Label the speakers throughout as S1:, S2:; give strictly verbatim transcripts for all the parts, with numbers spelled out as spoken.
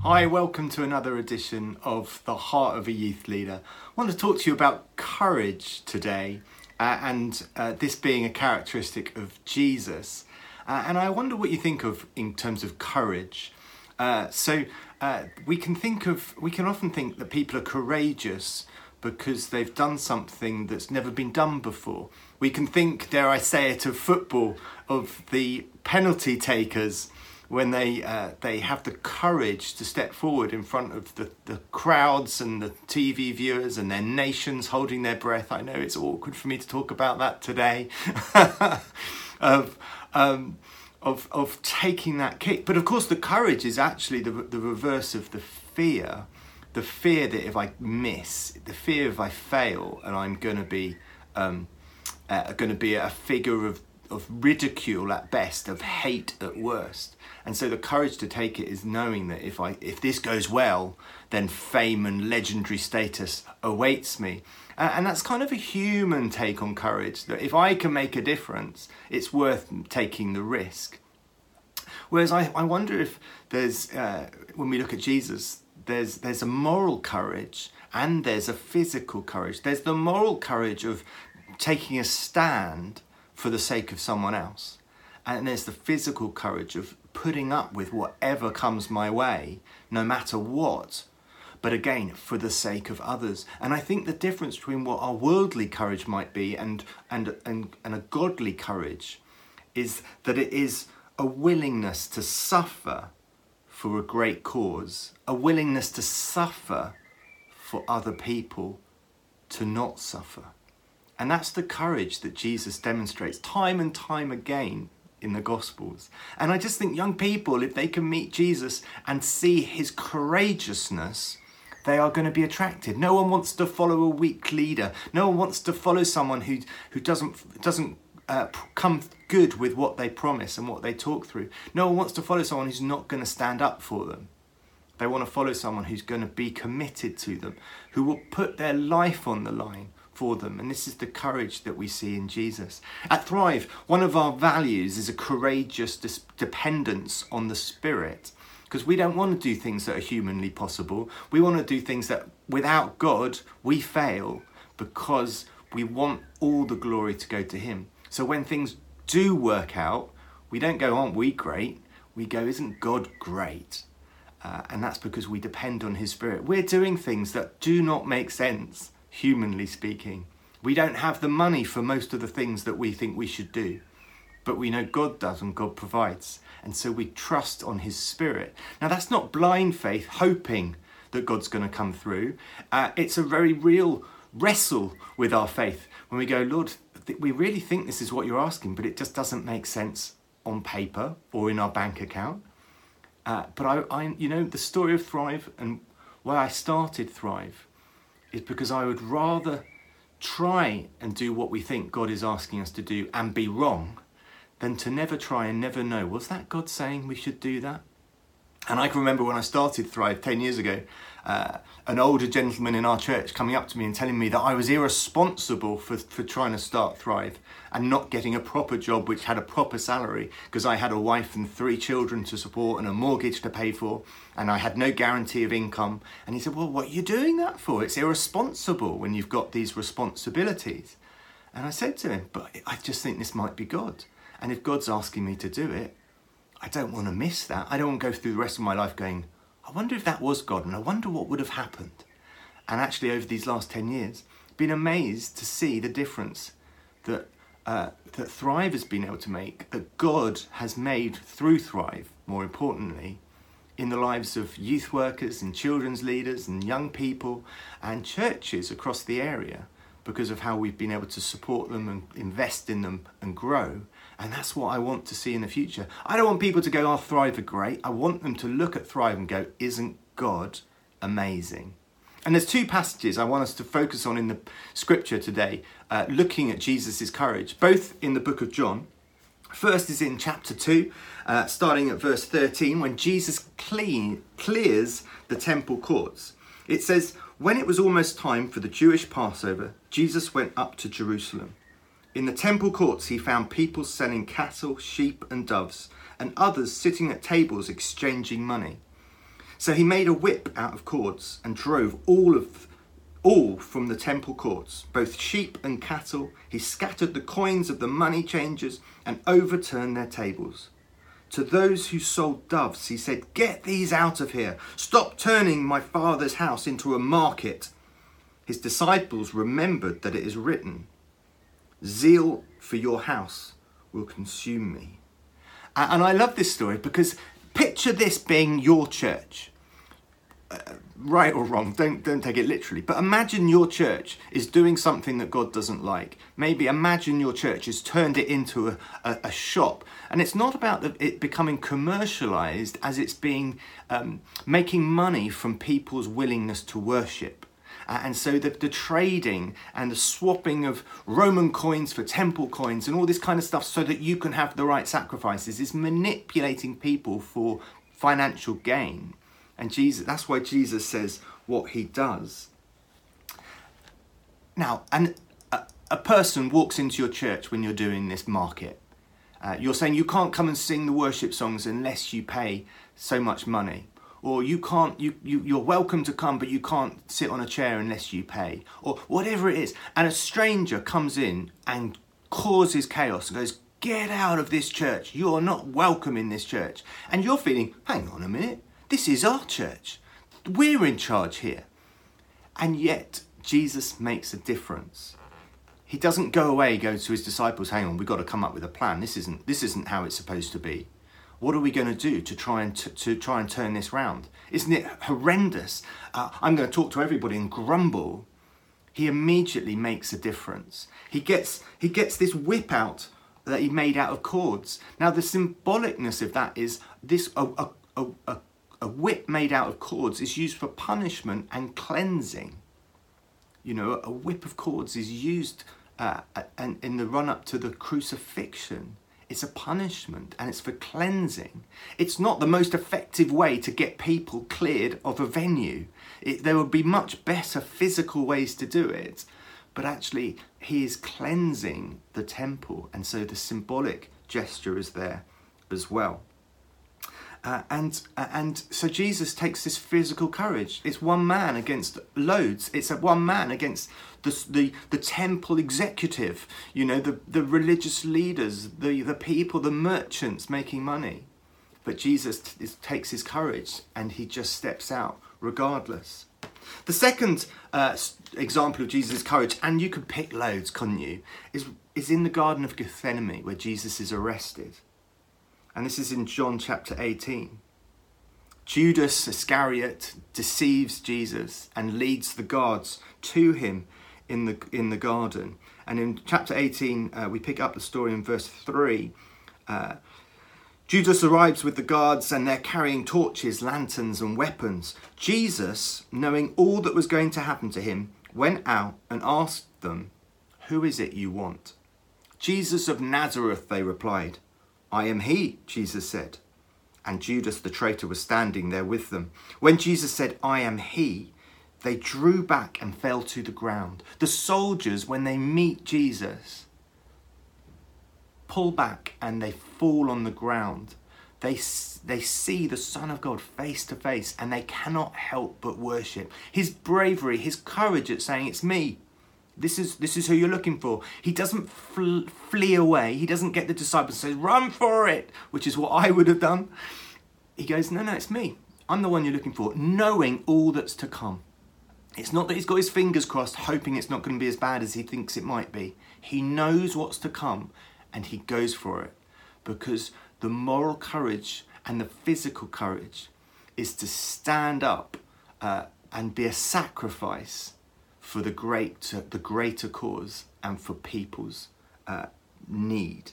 S1: Hi, welcome to another edition of The Heart of a Youth Leader. I want to talk to you about courage today, uh, and uh, this being a characteristic of Jesus. Uh, and I wonder what you think of in terms of courage. Uh, so uh, we can think of, we can often think that people are courageous because they've done something that's never been done before. We can think, dare I say it, of football, of the penalty takers when they uh, they have the courage to step forward in front of the, the crowds and the T V viewers and their nations holding their breath. I know it's awkward for me to talk about that today, of, um, of, of taking that kick. But of course the courage is actually the, the reverse of the fear. The fear that if I miss, the fear if I fail and I'm going to be um, uh, going to be a figure of of ridicule at best, of hate at worst. And so the courage to take it is knowing that if I if this goes well, then fame and legendary status awaits me. Uh, and that's kind of a human take on courage, that if I can make a difference, it's worth taking the risk. Whereas I, I wonder if there's, uh, when we look at Jesus, there's there's a moral courage and there's a physical courage. There's the moral courage of taking a stand for the sake of someone else. And there's the physical courage of putting up with whatever comes my way, no matter what, but again, for the sake of others. And I think the difference between what our worldly courage might be and, and, and, and a godly courage is that it is a willingness to suffer for a great cause, a willingness to suffer for other people to not suffer. And that's the courage that Jesus demonstrates time and time again in the Gospels. And I just think young people, if they can meet Jesus and see his courageousness, they are going to be attracted. No one wants to follow a weak leader. No one wants to follow someone who, who doesn't, doesn't uh, come good with what they promise and what they talk through. No one wants to follow someone who's not going to stand up for them. They want to follow someone who's going to be committed to them, who will put their life on the line for them. And this is the courage that we see in Jesus. At Thrive, one of our values is a courageous dis- dependence on the Spirit, because we don't want to do things that are humanly possible. We want to do things that without God we fail, because we want all the glory to go to him. So when things do work out, we don't go, aren't we great? We go, isn't God great? Uh, and that's because we depend on his Spirit. We're doing things that do not make sense, humanly speaking. We don't have the money for most of the things that we think we should do, but we know God does and God provides. And so we trust on his Spirit. Now that's not blind faith, hoping that God's going to come through. Uh, it's a very real wrestle with our faith when we go, Lord, th- we really think this is what you're asking, but it just doesn't make sense on paper or in our bank account. Uh, but I, I, you know, the story of Thrive and why I started Thrive is because I would rather try and do what we think God is asking us to do and be wrong than to never try and never know, was that God saying we should do that? And I can remember when I started Thrive ten years ago, uh, an older gentleman in our church coming up to me and telling me that I was irresponsible for, for trying to start Thrive and not getting a proper job which had a proper salary, because I had a wife and three children to support and a mortgage to pay for, and I had no guarantee of income. And he said, well, what are you doing that for? It's irresponsible when you've got these responsibilities. And I said to him, but I just think this might be God. And if God's asking me to do it, I don't want to miss that. I don't want to go through the rest of my life going, I wonder if that was God, and I wonder what would have happened. And actually over these last ten years, been amazed to see the difference that uh, that Thrive has been able to make, that God has made through Thrive, more importantly, in the lives of youth workers and children's leaders and young people and churches across the area, because of how we've been able to support them and invest in them and grow. And that's what I want to see in the future. I don't want people to go, oh, Thrive are great. I want them to look at Thrive and go, isn't God amazing? And there's two passages I want us to focus on in the scripture today, uh, looking at Jesus' courage, both in the book of John. First is in chapter two, uh, starting at verse thirteen, when Jesus clean, clears the temple courts. It says, when it was almost time for the Jewish Passover, Jesus went up to Jerusalem. In the temple courts, he found people selling cattle, sheep and doves, and others sitting at tables exchanging money. So he made a whip out of cords and drove all of all from the temple courts, both sheep and cattle. He scattered the coins of the money changers and overturned their tables. To those who sold doves, he said, "Get these out of here. Stop turning my father's house into a market." His disciples remembered that it is written, "Zeal for your house will consume me." And I love this story because picture this being your church. Uh, right or wrong, don't don't take it literally, but imagine your church is doing something that God doesn't like. Maybe imagine your church has turned it into a, a, a shop, and it's not about the, it becoming commercialized as it's being um, making money from people's willingness to worship. Uh, and so the, the trading and the swapping of Roman coins for temple coins and all this kind of stuff so that you can have the right sacrifices is manipulating people for financial gain. And Jesus, that's why Jesus says what he does. Now, and a, a person walks into your church when you're doing this market. Uh, you're saying you can't come and sing the worship songs unless you pay so much money. Or you can't, you, you, you're welcome to come, but you can't sit on a chair unless you pay. Or whatever it is. And a stranger comes in and causes chaos and goes, "Get out of this church. You're not welcome in this church." And you're feeling, hang on a minute. This is our church. We're in charge here. And yet, Jesus makes a difference. He doesn't go away, go to his disciples, hang on, we've got to come up with a plan. This isn't, this isn't how it's supposed to be. What are we going to do to try and t- to try and turn this round? Isn't it horrendous? Uh, I'm going to talk to everybody and grumble. He immediately makes a difference. He gets he gets this whip out that he made out of cords. Now, the symbolicness of that is this a a a, a A whip made out of cords is used for punishment and cleansing. You know, a whip of cords is used uh, and in the run-up to the crucifixion. It's a punishment and it's for cleansing. It's not the most effective way to get people cleared of a venue. It, there would be much better physical ways to do it. But actually, he is cleansing the temple. And so the symbolic gesture is there as well. Uh, and uh, and so Jesus takes this physical courage. It's one man against loads. It's a one man against the the, the temple executive, you know, the, the religious leaders, the, the people, the merchants making money. But Jesus t- takes his courage and he just steps out regardless. The second uh, example of Jesus' courage, and you could pick loads, couldn't you, is, is in the Garden of Gethsemane where Jesus is arrested. And this is in John chapter eighteen. Judas Iscariot deceives Jesus and leads the guards to him in the in the garden. And in chapter eighteen, uh, we pick up the story in verse three. Uh, Judas arrives with the guards and they're carrying torches, lanterns and weapons. Jesus, knowing all that was going to happen to him, went out and asked them, "Who is it you want?" "Jesus of Nazareth," they replied. "I am he," Jesus said. And Judas the traitor was standing there with them. When Jesus said, "I am he," they drew back and fell to the ground. The soldiers, when they meet Jesus, pull back and they fall on the ground. They, they see the Son of God face to face and they cannot help but worship. His bravery, his courage at saying, "It's me. This is this is who you're looking for." He doesn't fl- flee away. He doesn't get the disciples and say, "Run for it," which is what I would have done. He goes, no, no, it's me. I'm the one you're looking for, knowing all that's to come. It's not that he's got his fingers crossed, hoping it's not going to be as bad as he thinks it might be. He knows what's to come and he goes for it because the moral courage and the physical courage is to stand up uh, and be a sacrifice for the great, the greater cause and for people's uh, need.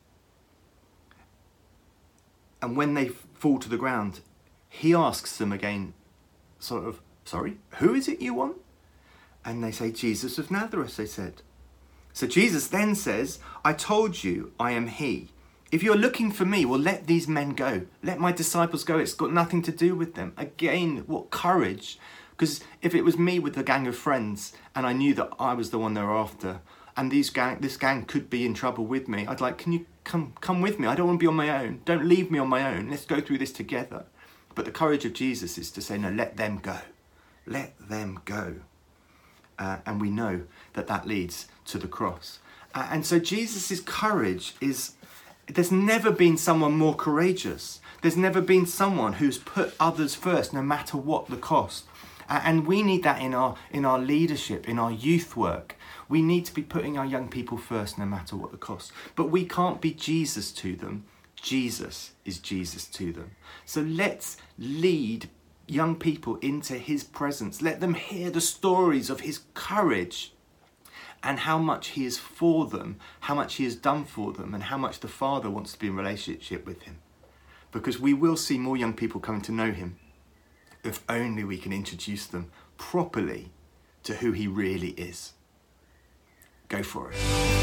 S1: And when they fall to the ground, he asks them again, sort of, "Sorry, who is it you want?" And they say, "Jesus of Nazareth," they said. So Jesus then says, "I told you I am he. If you're looking for me, well, let these men go. Let my disciples go. It's got nothing to do with them." Again, what courage. Because if it was me with a gang of friends and I knew that I was the one they were after and these gang, this gang could be in trouble with me, I'd like, "Can you come come with me? I don't want to be on my own. Don't leave me on my own. Let's go through this together." But the courage of Jesus is to say, no, let them go. Let them go. Uh, and we know that that leads to the cross. Uh, and so Jesus' courage is, there's never been someone more courageous. There's never been someone who's put others first, no matter what the cost. Uh, and we need that in our in our leadership, in our youth work. We need to be putting our young people first, no matter what the cost. But we can't be Jesus to them. Jesus is Jesus to them. So let's lead young people into his presence. Let them hear the stories of his courage and how much he is for them, how much he has done for them, and how much the Father wants to be in relationship with him. Because we will see more young people coming to know him if only we can introduce them properly to who he really is. Go for it.